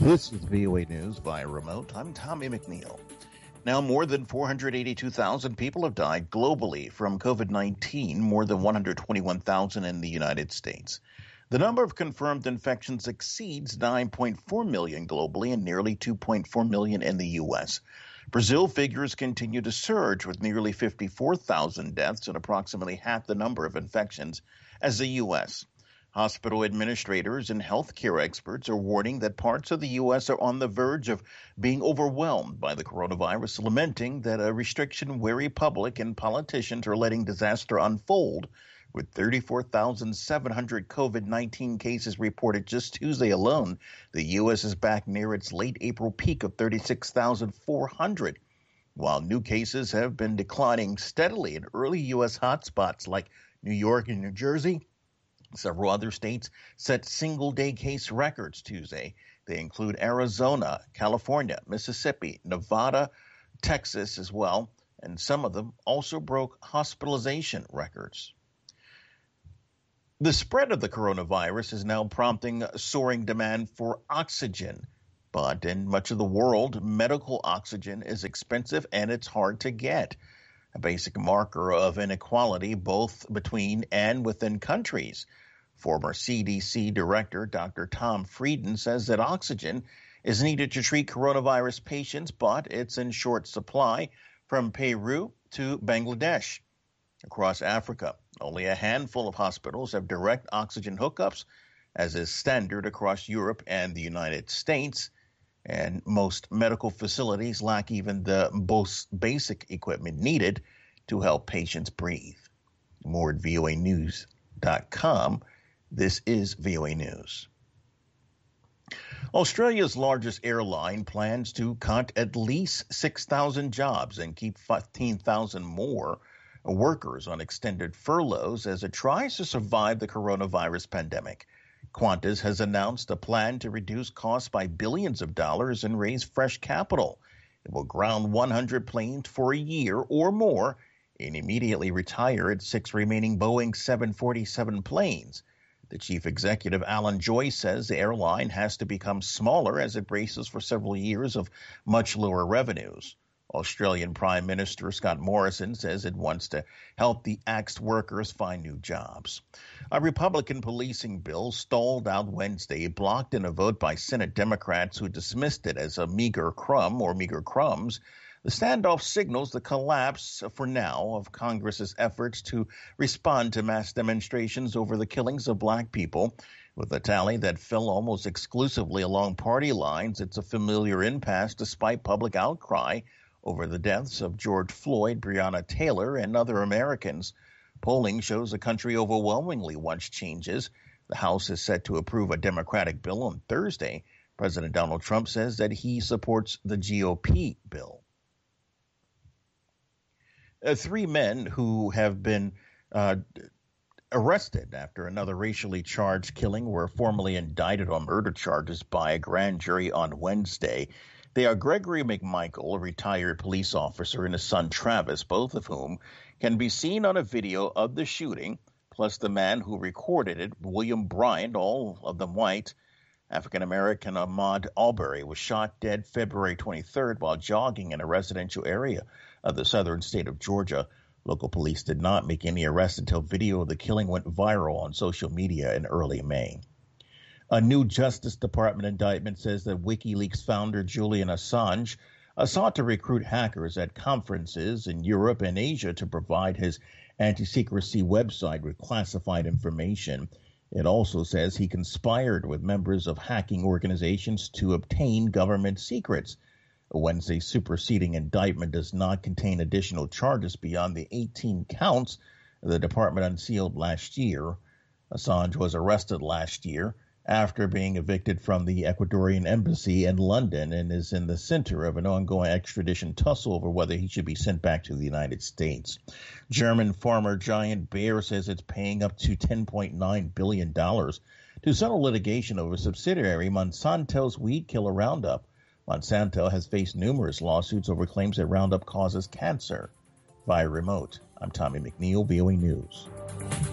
This is VOA News by remote. I'm Tommy McNeil. Now, more than 482,000 people have died globally from COVID-19, more than 121,000 in the United States. The number of confirmed infections exceeds 9.4 million globally and nearly 2.4 million in the U.S. Brazil figures continue to surge with nearly 54,000 deaths and approximately half the number of infections as the U.S. Hospital administrators and healthcare experts are warning that parts of the U.S. are on the verge of being overwhelmed by the coronavirus, lamenting that a restriction-weary public and politicians are letting disaster unfold, with 34,700 COVID-19 cases reported just Tuesday alone. The U.S. is back near its late April peak of 36,400, while new cases have been declining steadily in early U.S. hotspots like New York and New Jersey. Several other states set single-day case records Tuesday. They include Arizona, California, Mississippi, Nevada, Texas as well, and some of them also broke hospitalization records. The spread of the coronavirus is now prompting soaring demand for oxygen. But in much of the world, medical oxygen is expensive and it's hard to get, a basic marker of inequality both between and within countries. Former CDC Director Dr. Tom Frieden says that oxygen is needed to treat coronavirus patients, but it's in short supply from Peru to Bangladesh. Across Africa, only a handful of hospitals have direct oxygen hookups, as is standard across Europe and the United States, and most medical facilities lack even the most basic equipment needed to help patients breathe. More at voanews.com. This is VOA News. Australia's largest airline plans to cut at least 6,000 jobs and keep 15,000 more workers on extended furloughs as it tries to survive the coronavirus pandemic. Qantas has announced a plan to reduce costs by billions of dollars and raise fresh capital. It will ground 100 planes for a year or more and immediately retire its 6 remaining Boeing 747 planes. The chief executive, Alan Joyce, says the airline has to become smaller as it braces for several years of much lower revenues. Australian Prime Minister Scott Morrison says it wants to help the axed workers find new jobs. A Republican policing bill stalled out Wednesday, blocked in a vote by Senate Democrats who dismissed it as a meager crumb or meager crumbs. The standoff signals the collapse, for now, of Congress's efforts to respond to mass demonstrations over the killings of black people. With a tally that fell almost exclusively along party lines, it's a familiar impasse despite public outcry over the deaths of George Floyd, Breonna Taylor, and other Americans. Polling shows the country overwhelmingly wants changes. The House is set to approve a Democratic bill on Thursday. President Donald Trump says that he supports the GOP bill. 3 men who have been arrested after another racially charged killing were formally indicted on murder charges by a grand jury on Wednesday. They are Gregory McMichael, a retired police officer, and his son Travis, both of whom can be seen on a video of the shooting, plus the man who recorded it, William Bryant, all of them white. African-American Ahmaud Arbery was shot dead February 23rd while jogging in a residential area of the southern state of Georgia. Local police did not make any arrests until video of the killing went viral on social media in early May. A new Justice Department indictment says that WikiLeaks founder Julian Assange sought to recruit hackers at conferences in Europe and Asia to provide his anti-secrecy website with classified information. It also says he conspired with members of hacking organizations to obtain government secrets. Wednesday's superseding indictment does not contain additional charges beyond the 18 counts the department unsealed last year. Assange was arrested last year after being evicted from the Ecuadorian embassy in London and is in the center of an ongoing extradition tussle over whether he should be sent back to the United States. German farmer Giant Bayer says it's paying up to $10.9 billion to settle litigation over subsidiary Monsanto's weed killer Roundup. Monsanto has faced numerous lawsuits over claims that Roundup causes cancer. Via remote, I'm Tommy McNeil, VOA News.